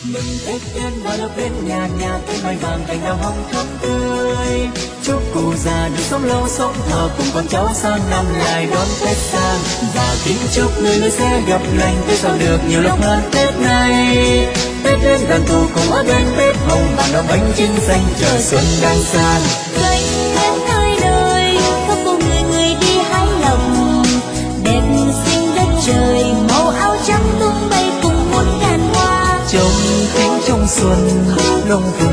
Mừng Tết đến và lộc đến nhà nhà cây mai vàng cành đào hồng thắm tươi. Chúc cụ già được sống lâu sống thọ cùng con cháu sang năm lại đón Tết sang. Và kính chúc người người sẽ gặp lành Tết sau được nhiều lộc hơn Tết này. Tết đến đoàn tụ cùng ở bên bếp hồng bàn đào bánh trưng xanh chờ xuân đang sang. Gánh Tết nơi đời khắp phố người người đi hái lộc, đẹp xinh đất trời màu áo trắng tung bay cùng muôn ngàn hoa. Trong cánh trong xuân đông